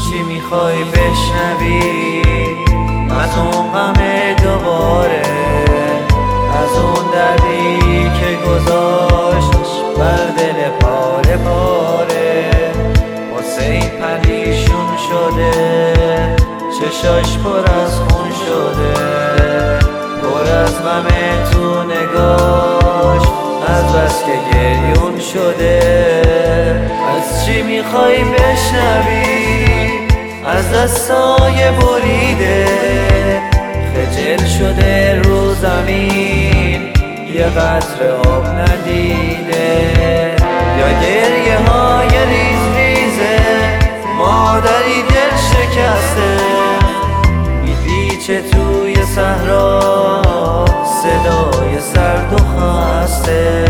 چی میخوای بشنوی از اون غم دوباره، از اون دردی که گذاشتش بر دل پاره پاره؟ حسین پریشون شده، چشاش پر از خون شده، پر از غم تو نگاش از بس که گریون شده. از چی میخوای بشنوی؟ از دستای بریده، خجل شده رو زمین یه قطره آب ندیده، یا گریه های ریز ریزه مادری دل شکسته میپیچه توی صحرا صدای سرد و خسته.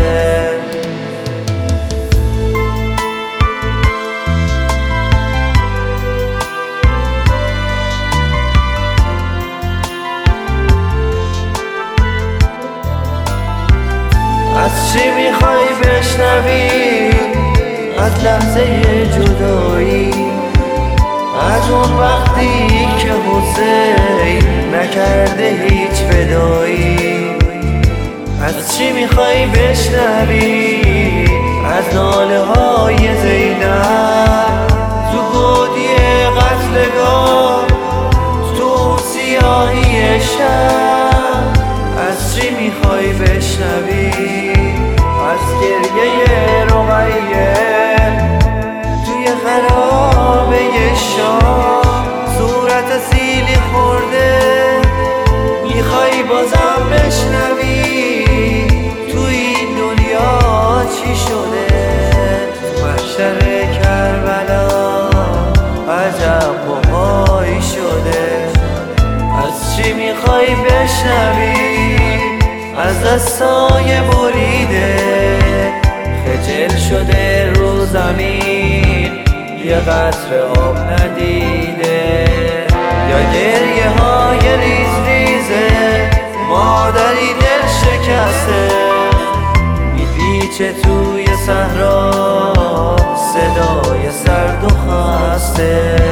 از چی میخوای بشنوی؟ از لحظه جدایی، از اون وقتی که حسین نکرده هیچ فدایی. از چی میخوای بشنوی؟ از ناله های زینب تو گودی قتلگاه، تو سیاهی شب. از چی میخوای بشنوی؟ از گریه رقیه توی خرابه شام، صورت سیلی خورده میخوای بازم بشنوی تو این دنیا چی شده؟ محشر کربلا عجب بهای شده. از چی میخوای بشنوی؟ از دستای بریده، خجل شده رو زمین یه قطره آب ندیده، یا گریه های ریز ریزه مادری دل شکسته میپیچه توی صحرا صدای سرد و خسته.